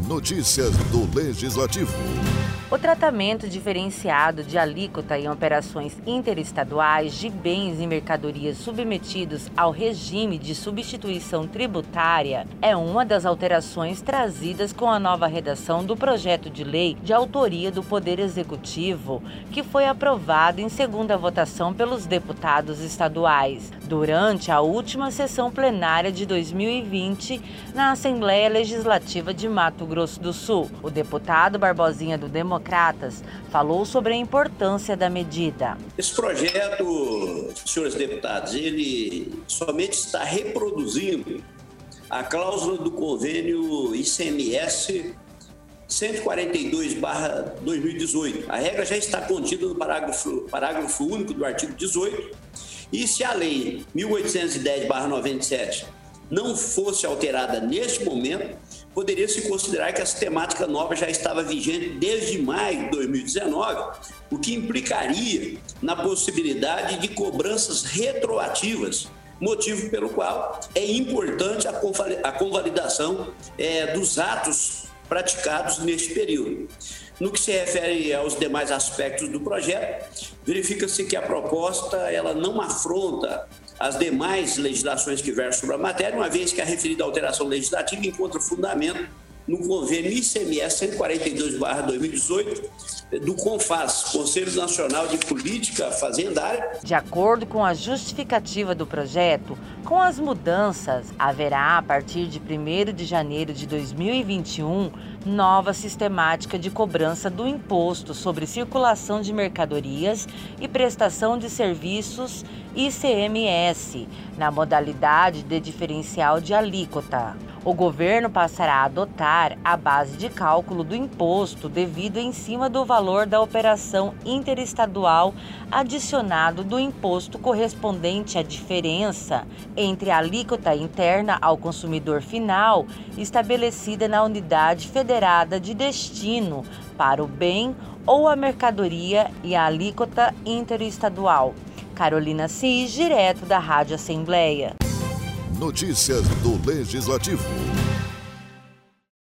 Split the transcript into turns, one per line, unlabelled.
Notícias do Legislativo.
O tratamento diferenciado de alíquota em operações interestaduais de bens e mercadorias submetidos ao regime de substituição tributária é uma das alterações trazidas com a nova redação do projeto de lei de autoria do Poder Executivo, que foi aprovado em segunda votação pelos deputados estaduais, durante a última sessão plenária de 2020 na Assembleia Legislativa de Mato Grosso do Sul. O deputado Barbosinha do Democratas falou sobre a importância da medida.
Esse projeto, senhores deputados, ele somente está reproduzindo a cláusula do convênio ICMS 142/2018. A regra já está contida no parágrafo único do artigo 18. E se a lei 1810/97 não fosse alterada neste momento, poderia-se considerar que essa temática nova já estava vigente desde maio de 2019, o que implicaria na possibilidade de cobranças retroativas, motivo pelo qual é importante a convalidação dos atos praticados neste período. No que se refere aos demais aspectos do projeto, verifica-se que a proposta ela não afronta as demais legislações que versam sobre a matéria, uma vez que a referida alteração legislativa encontra fundamento no convênio ICMS 142/2018 do CONFAZ, Conselho Nacional de Política Fazendária.
De acordo com a justificativa do projeto, com as mudanças, haverá, a partir de 1º de janeiro de 2021, nova sistemática de cobrança do Imposto sobre Circulação de Mercadorias e Prestação de Serviços ICMS, na modalidade de diferencial de alíquota. O governo passará a adotar a base de cálculo do imposto devido em cima do valor da operação interestadual adicionado do imposto correspondente à diferença entre a alíquota interna ao consumidor final estabelecida na unidade federada de destino para o bem ou a mercadoria e a alíquota interestadual. Carolina Cis, direto da Rádio Assembleia.
Notícias do Legislativo.